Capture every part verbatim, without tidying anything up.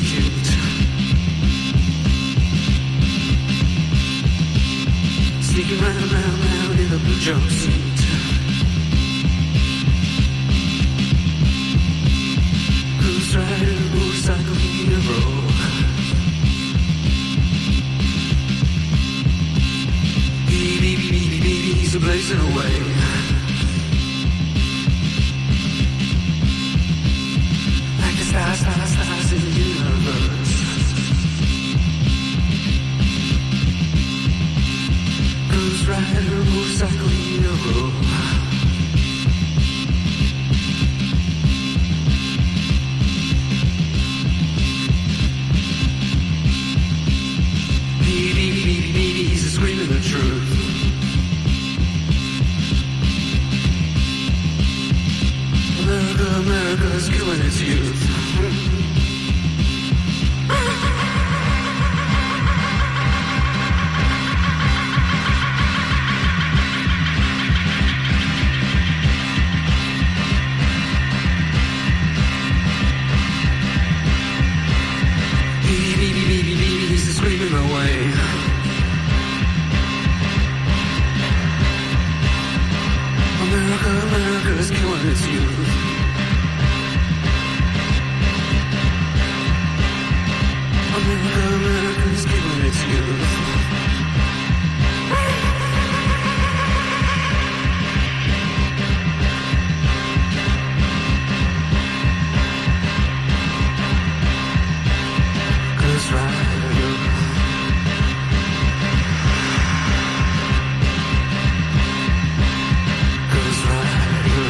cute. Sneaking round, round, round in a blue jumpsuit. Cruise rider, motorcycle hero. Baby, baby, baby, baby, he's a blazing away. Like the stars, stars, stars in the universe. Cruise rider, motorcycle hero. Baby, baby, baby, he's a screaming the truth. America, America's killing its youth. Baby, baby, baby, baby, he's screaming away. America, America's killing its youth. America, America's killing its youth. Cruise rider. Cruise rider.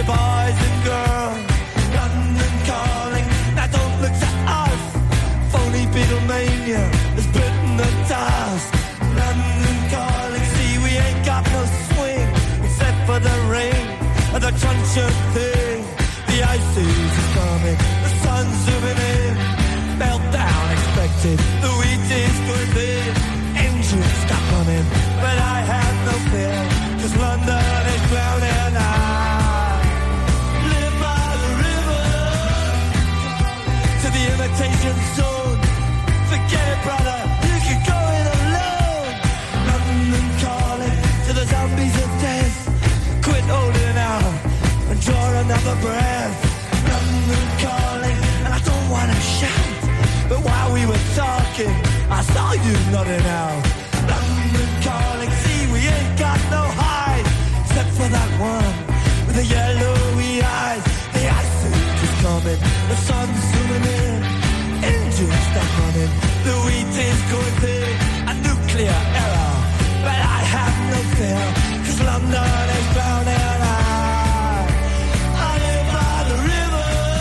boys and girls. London calling, now don't look to us. Phony Beatlemania has bitten the dust. London calling, see we ain't got no swing except for the rain and the truncheon thing. The ice age is coming, the sun's zooming in. Meltdown expected, the wheat is good in. Engines stop running, but I have no fear, cause London is drowning. I live by the river, to the imitation zone. Forget it, brother, you can go it alone. London calling to the zombies of death. Quit holding out and draw another breath. London calling, and I don't wanna shout, but while we were talking, I saw you nodding out. London calling, see we ain't got no hide, except for that one with the yellowy eyes. The ice age is coming, the sun's zooming in. Engines stop running, the wheat is going big. A nuclear error, but I have no fear, cause London is drowning. I, I live by the river.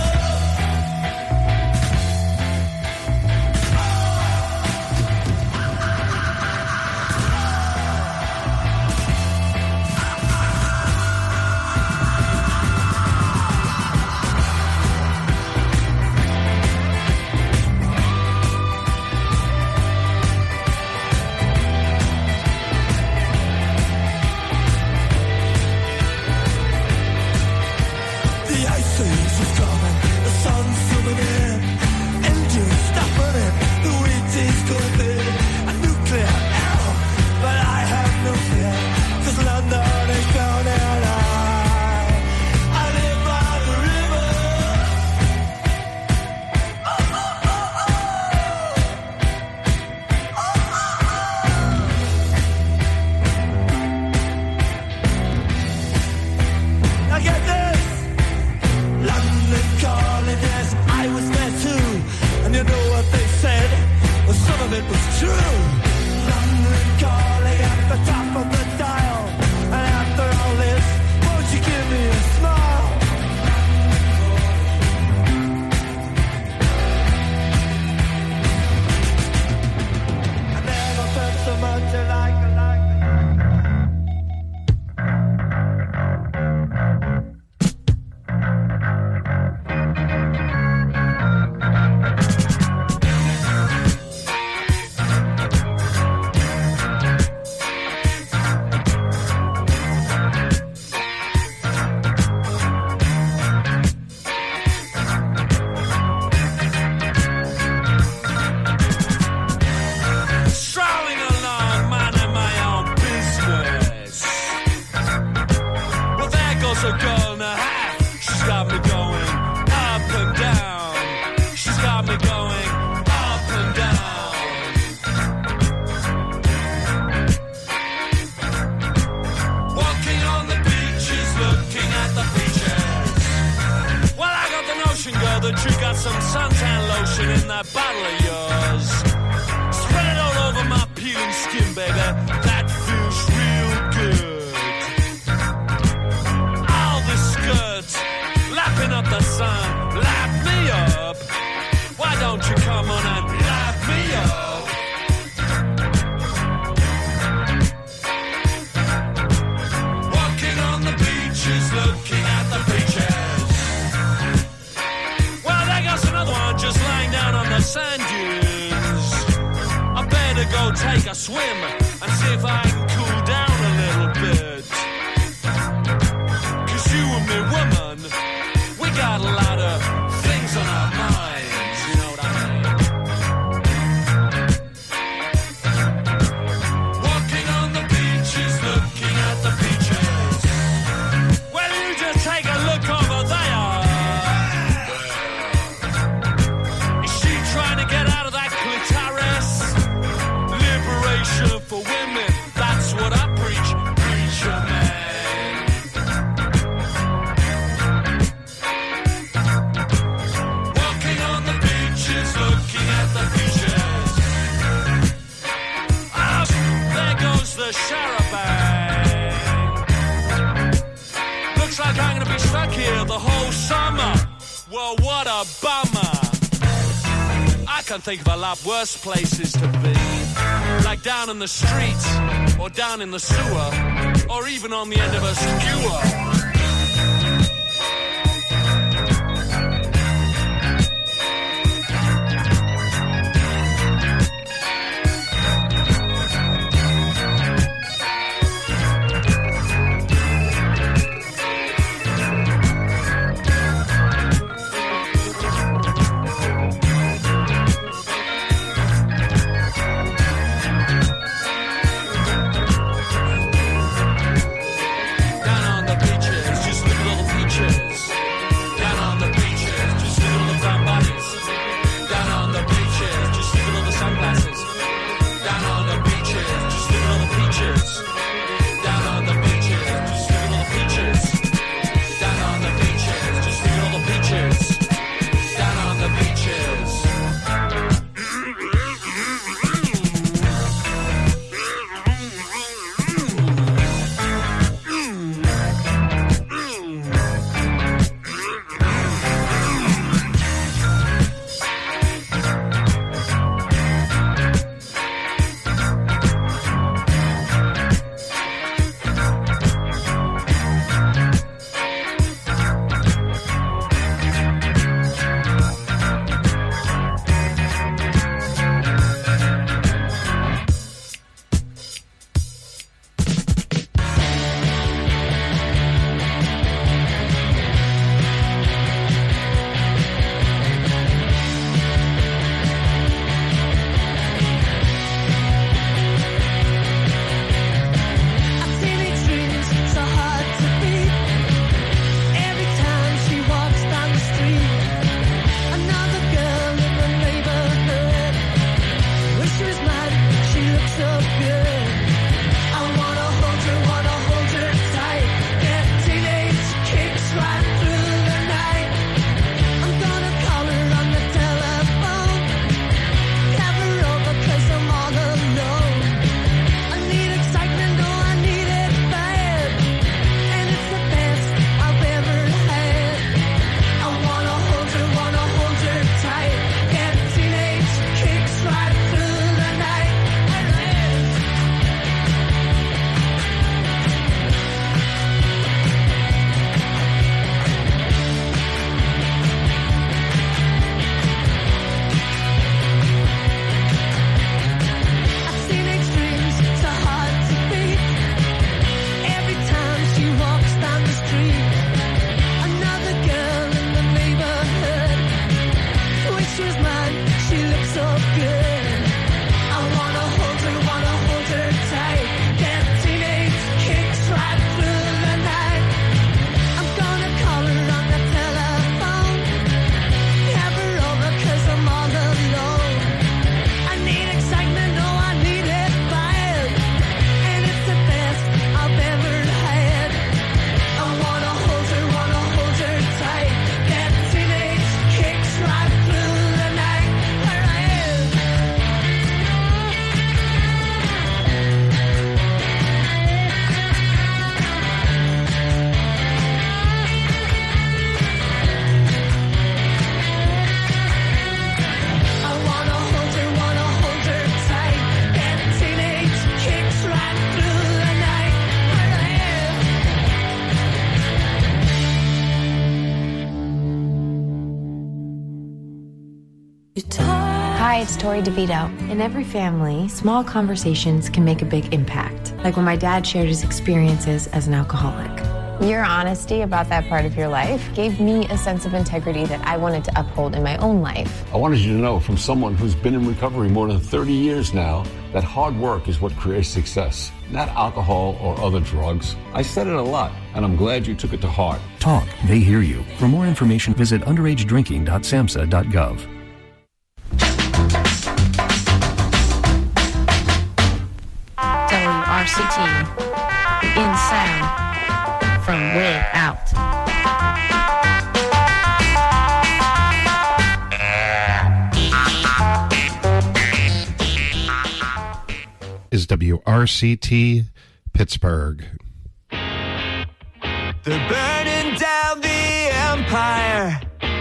For women, that's what I preach, preacher man. the charabanc. Looks like I I'm gonna be stuck here the whole summer. Well, what a bummer. I can think of a lot worse places to be. Like down in the streets, or down in the sewer, or even on the end of a skewer. Hi, it's Tori DeVito. In every family, small conversations can make a big impact. Like when my dad shared his experiences as an alcoholic. Your honesty about that part of your life gave me a sense of integrity that I wanted to uphold in my own life. I wanted you to know from someone who's been in recovery more than thirty years now that hard work is what creates success, not alcohol or other drugs. I said it a lot, and I'm glad you took it to heart. Talk, they hear you. For more information, visit underage drinking dot samhsa dot gov. W R C T, in sound, from way out. Is W R C T Pittsburgh. They're burning down empire.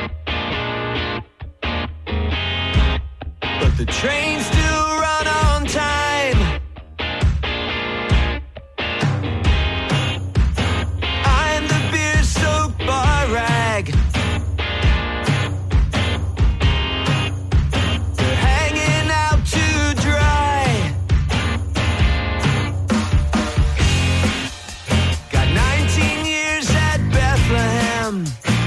But the trains still run on time. I'm the beer-soaked bar rag. They're hanging out to dry. Got nineteen years at Bethlehem.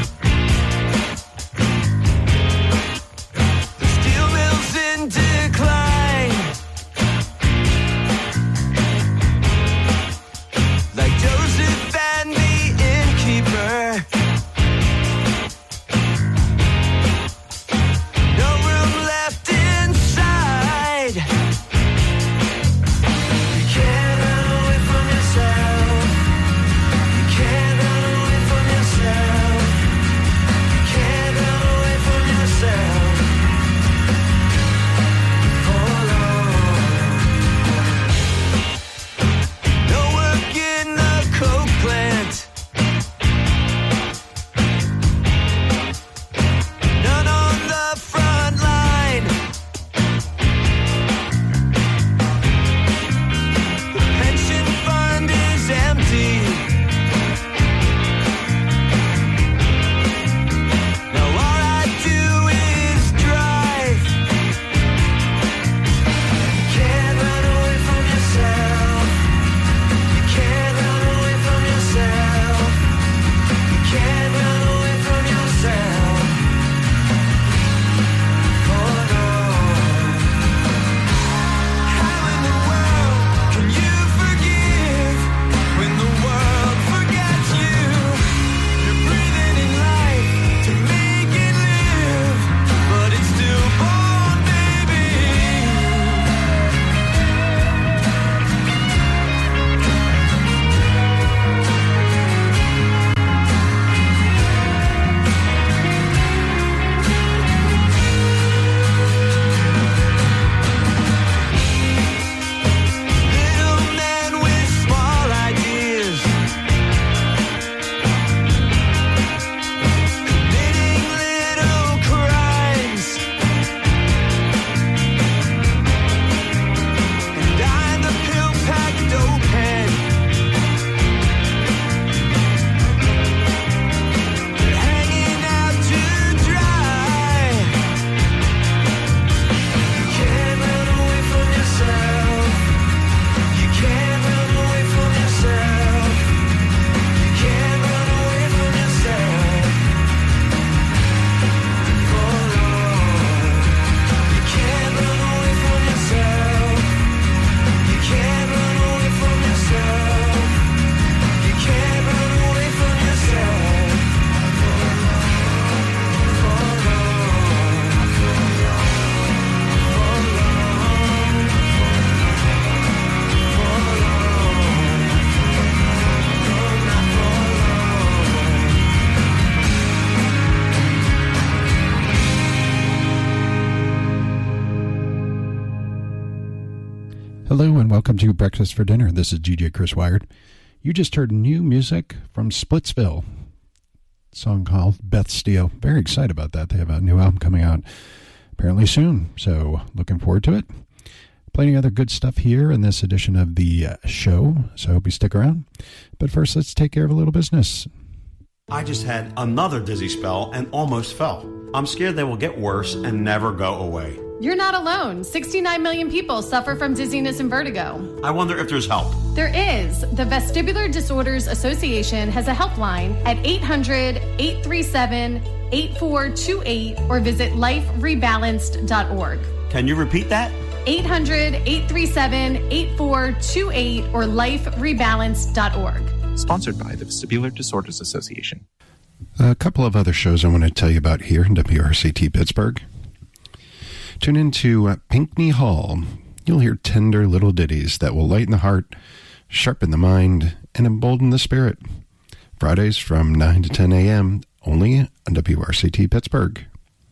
The steel mill's in decline. Like Joseph and the innkeeper. No room left inside. You can't run away from yourself. You can't run away from yourself. You can't run away from yourself. Hold on. No work in the coke plant. None on the front line. The pension fund is empty. Now all I do is drive. You can't run away from yourself. You can't run away from yourself. You can't run away from yourself. Hold on. How in the world can you forgive when the world forgets you? You're breathing in life to make it live, but it's still born, baby. Little man with small ideas, committing little crimes, and I'm the pill-packed dope head. They're hanging out to dry. You can't run away from yourself. You can't run away from yourself. You can't run away from yourself. Hold on. You can't run away from yourself. You can't run away from yourself. You can't run away from yourself. Hold Hello and welcome to Breakfast for Dinner. This is D J Chris Wired. You just heard new music from Splitsville. A song called Beth Steele. Very excited about that. They have a new album coming out apparently soon, so looking forward to it. Plenty of other good stuff here in this edition of the uh, show, so I hope you stick around. But first, let's take care of a little business. I just had another dizzy spell and almost fell. I'm scared they will get worse and never go away. You're not alone. sixty-nine million people suffer from dizziness and vertigo. I wonder if there's help. There is. The Vestibular Disorders Association has a helpline at eight hundred, eight three seven, eight four two eight or visit life rebalanced dot org. Can you repeat that? eight hundred, eight three seven, eight four two eight or life rebalanced dot org. Sponsored by the Vestibular Disorders Association. A couple of other shows I want to tell you about here in W R C T Pittsburgh. Tune into uh, Pinckney Hall. You'll hear tender little ditties that will lighten the heart, sharpen the mind, and embolden the spirit. Fridays from nine to ten a.m. only on W R C T Pittsburgh.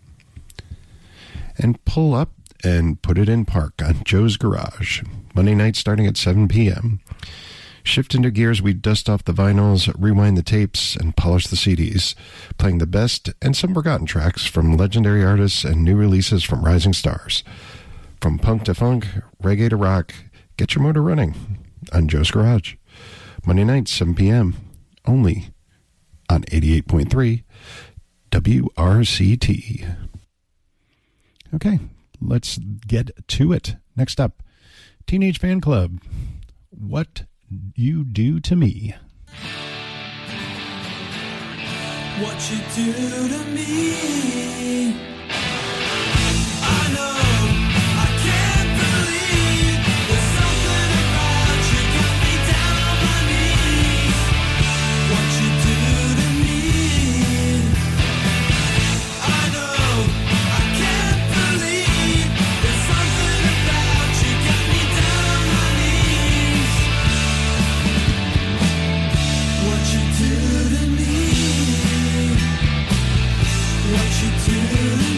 And pull up and put it in park on Joe's Garage. Monday night starting at seven p.m. Shift into gears, we dust off the vinyls, rewind the tapes, and polish the C Ds, playing the best and some forgotten tracks from legendary artists and new releases from rising stars. From punk to funk, reggae to rock, get your motor running on Joe's Garage. Monday nights, seven p.m., only on eighty-eight point three W R C T. Okay, let's get to it. Next up, Teenage Fan Club, What You Do to Me. What you do to me, I know. What you do to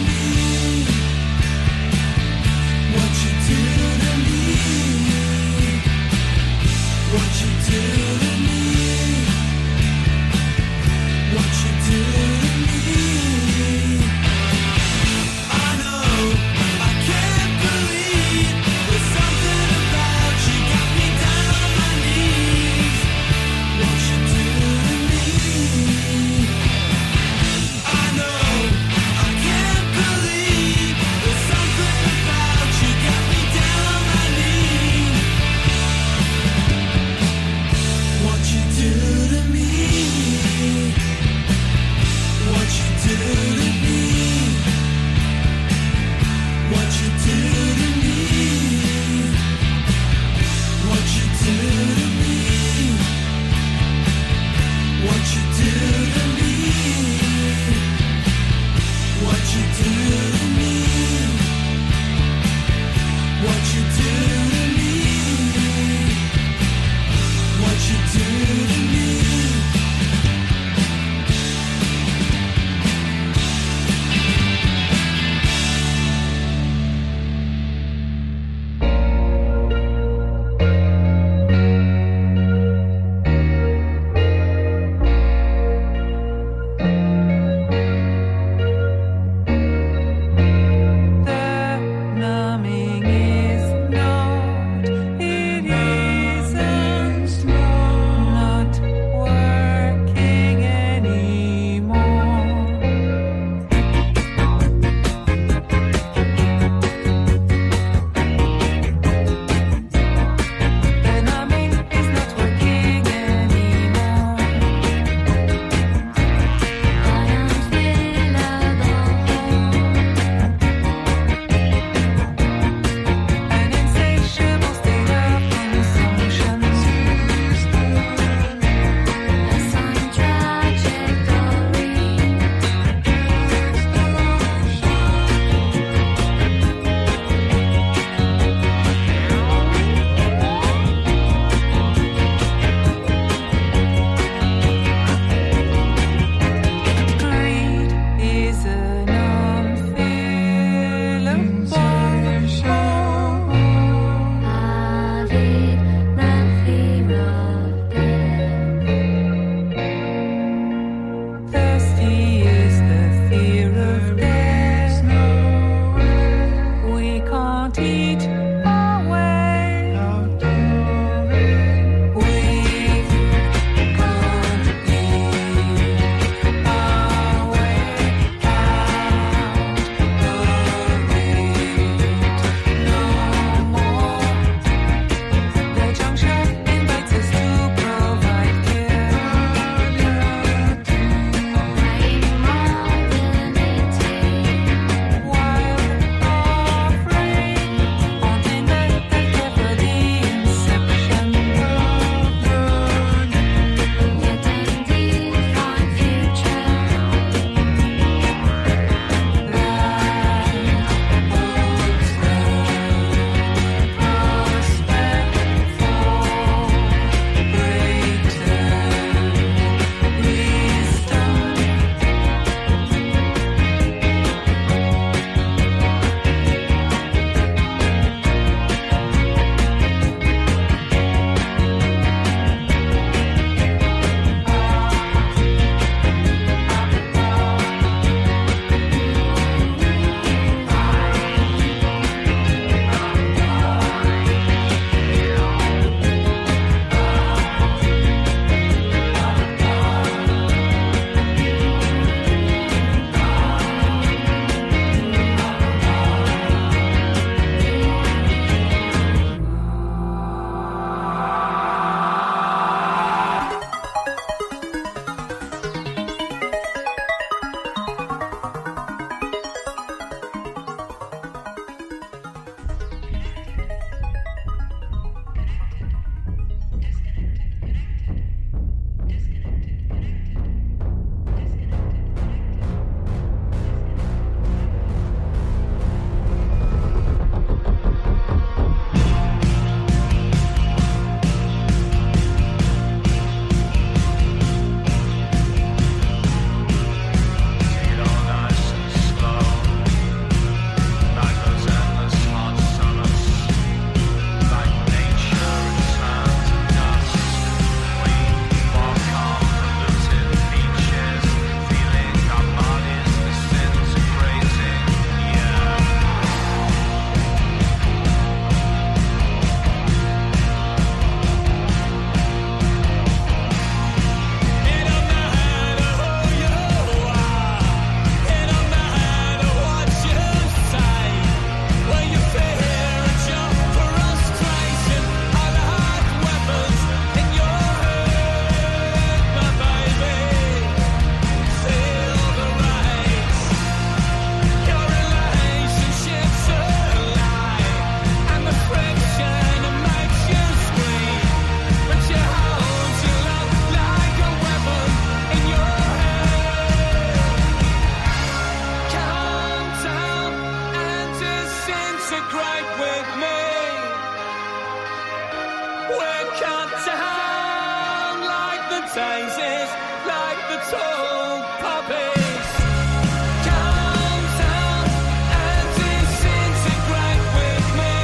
daisies, like the tall poppies. Come down and disintegrate with me.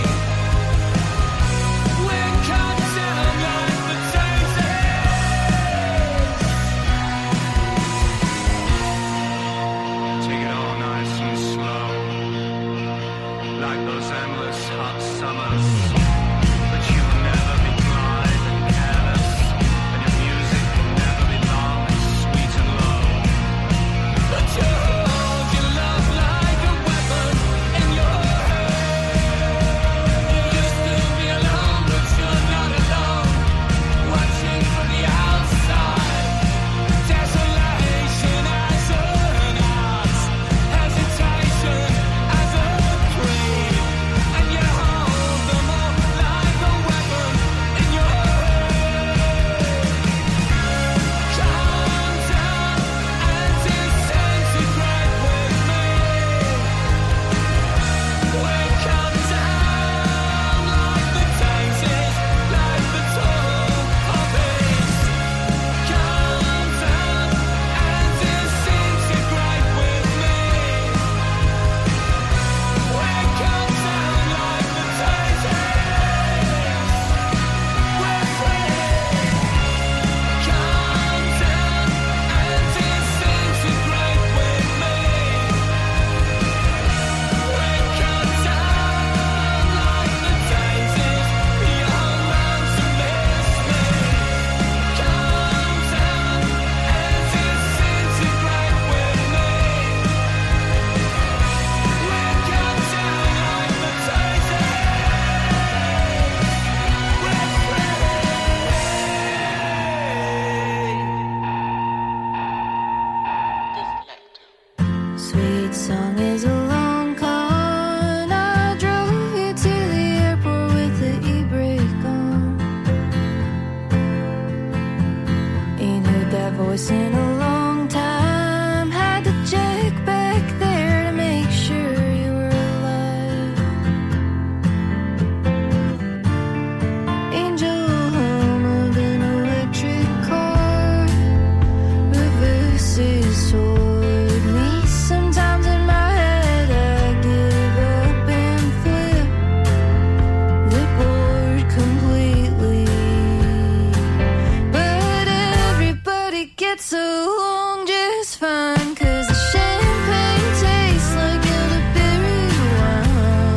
We're cut down like the daisies. Take it all nice and slow, like those endless hot summers. But you'll never be blind and careless, and your music will never be long and sweet and low. But you hold your love like a weapon in your hand. You used to be alone, but you're not alone. Watching from the outside, desolation as an art, hesitation as a creed, and you hold them all like a weapon in your hand. Come down and disintegrate with me. We come down like the daisies, like the tall poppies. Come down and disintegrate with me. We come down like the daisies. We're free. Come down and disintegrate with me. We come down like the daisies. Young man to miss me. Come down and disintegrate with me. We come down like the Sweet song is a long con. I drove you to the airport with the e-brake on. Ain't heard that voice in a long time. Had to check back there to make sure you were alive. Angel hum of an electric car reverses toward me. Sometimes in my head I give up and flip the board completely. But everybody gets along just fine, 'cause the champagne tastes like elderberry wine,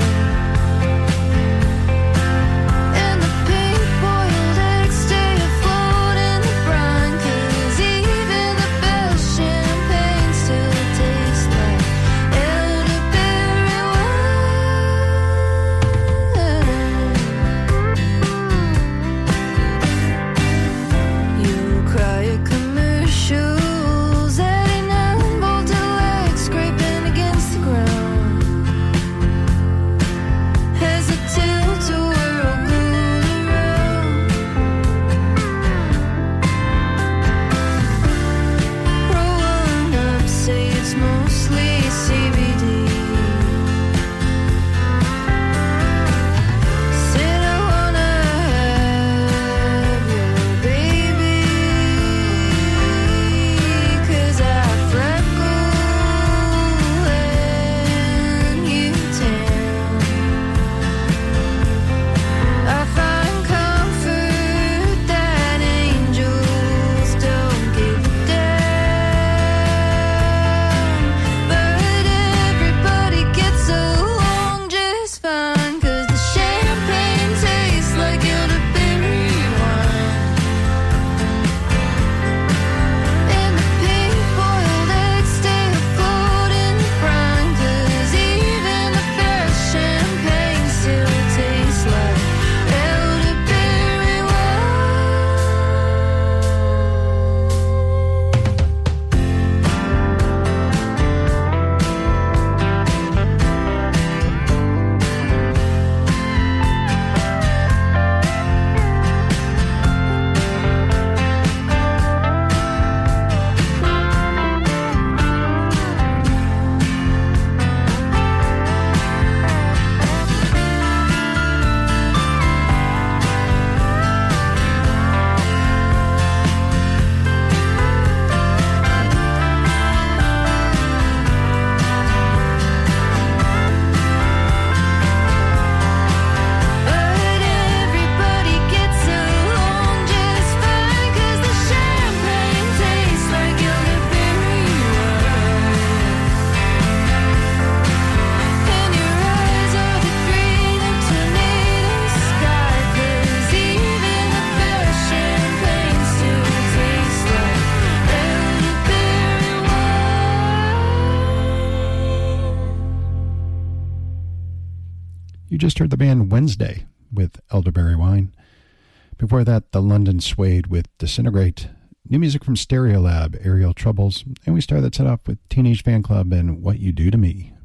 and the pink-boiled eggs stay afloat in the brine, 'cause even the best champagne still tastes like elderberry wine. You cry a commercial just heard the band Wednesday with Elderberry Wine. Before that, the London Suede with Disintegrate. New music from Stereolab, Aerial Troubles. And we start that set off with Teenage Fan Club and What You Do to Me.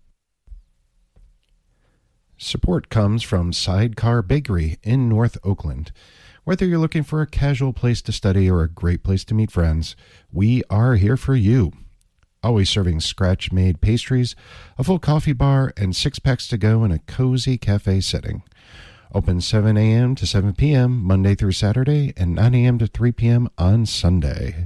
Support comes from Sidecar Bakery in North Oakland. Whether you're looking for a casual place to study or a great place to meet friends, we are here for you. Always serving scratch-made pastries, a full coffee bar, and six-packs to go in a cozy cafe setting. Open seven a.m. to seven p.m. Monday through Saturday and nine a.m. to three p.m. on Sunday.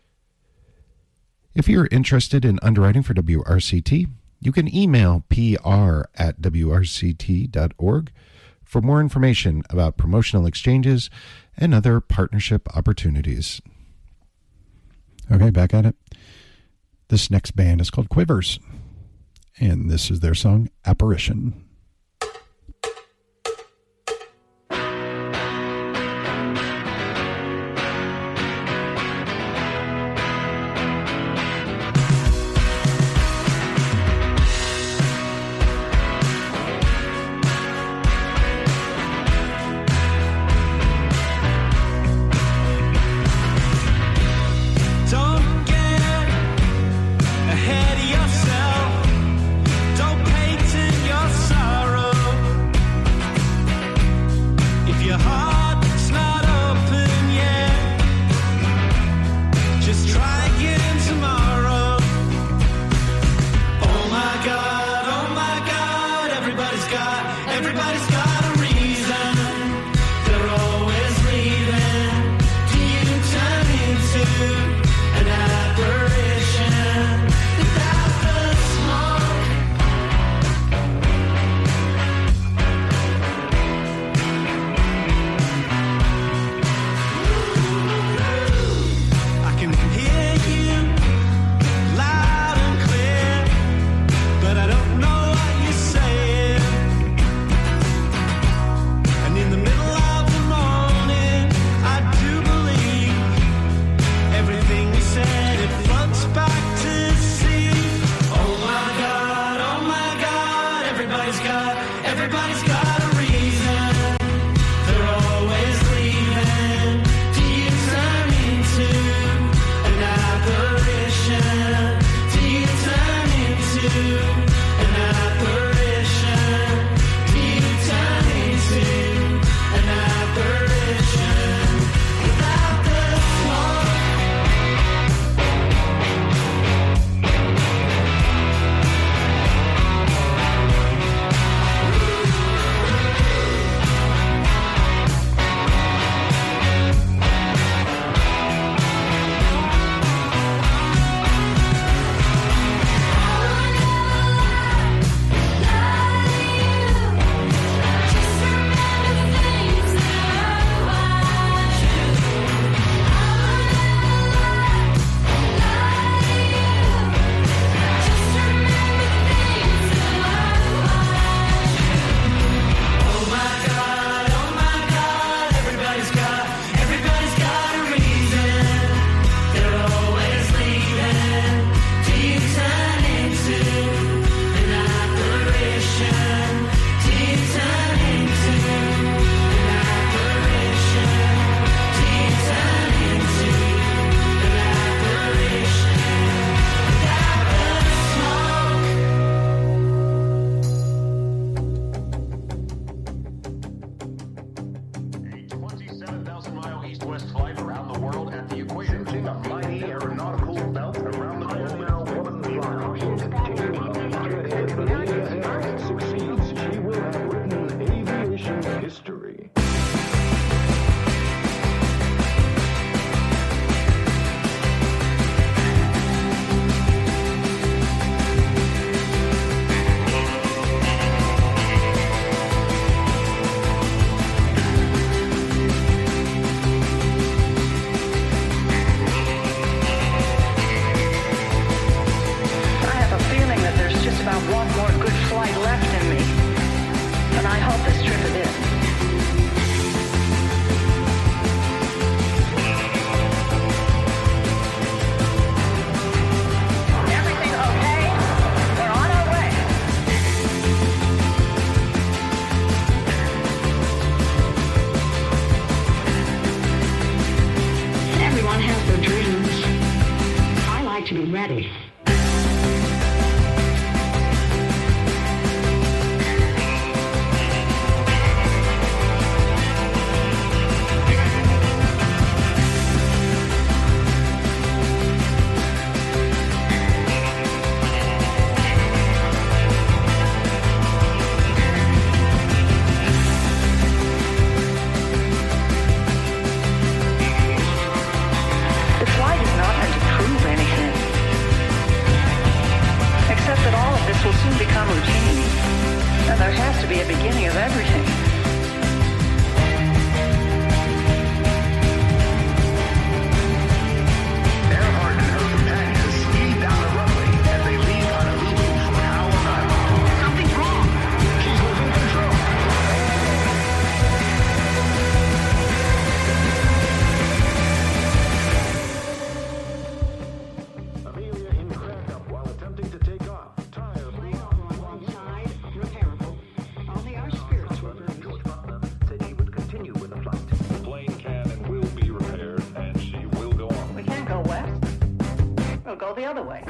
If you're interested in underwriting for W R C T, you can email P R at W R C T dot org for more information about promotional exchanges and other partnership opportunities. Okay, back at it. This next band is called Quivers, and this is their song, Apparition. Ahead of yourself, don't paint in your sight. Everyone has their dreams. I like to be ready. Will soon become routine, and there has to be a beginning of everything. Earhart and her companions speed down the runway as they leave Honolulu for Howland Island. Something's wrong. She's losing control. Amelia in crack up while attempting to take off. Go the other way.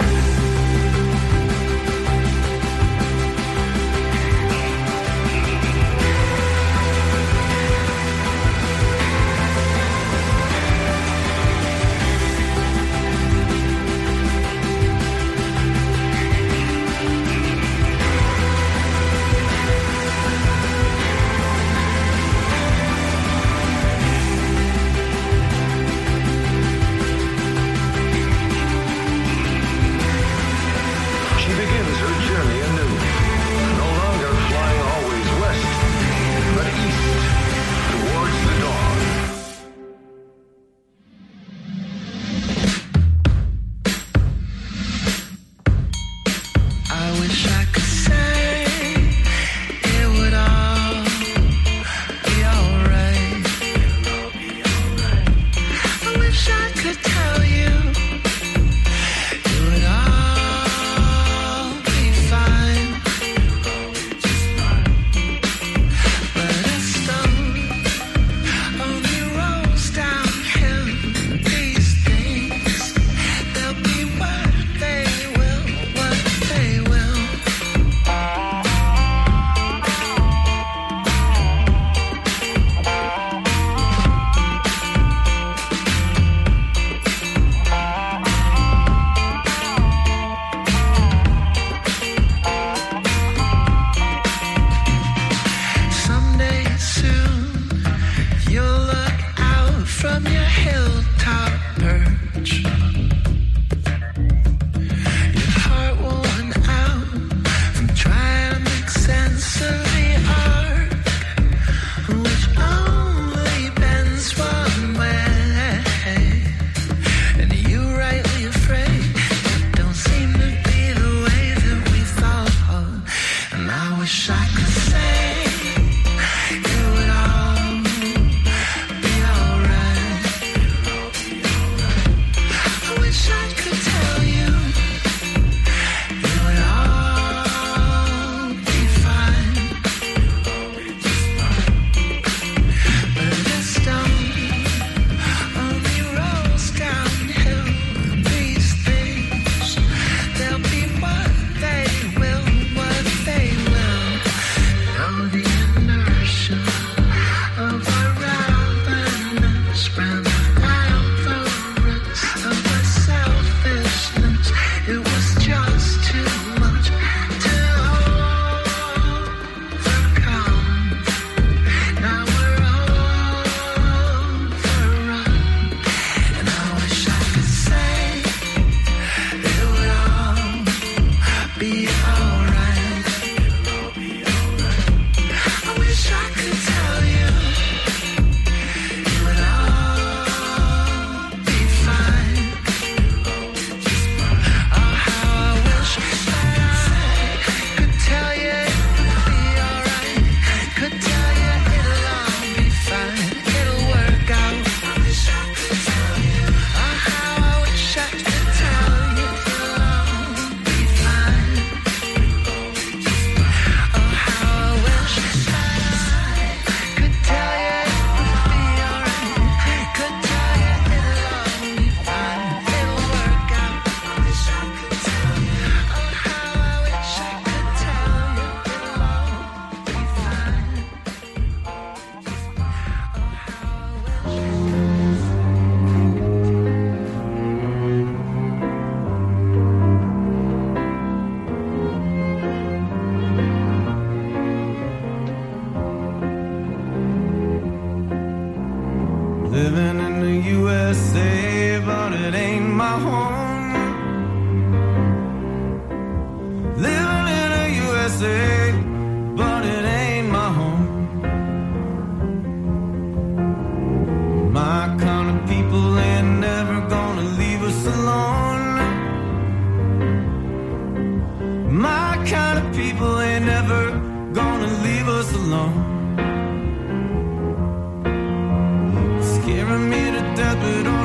Living in the U S A, but it ain't my home. Living in the U S A, but it ain't my home. My kind of people ain't never gonna leave us alone. My kind of people ain't never gonna leave us alone. Scaring me to death, but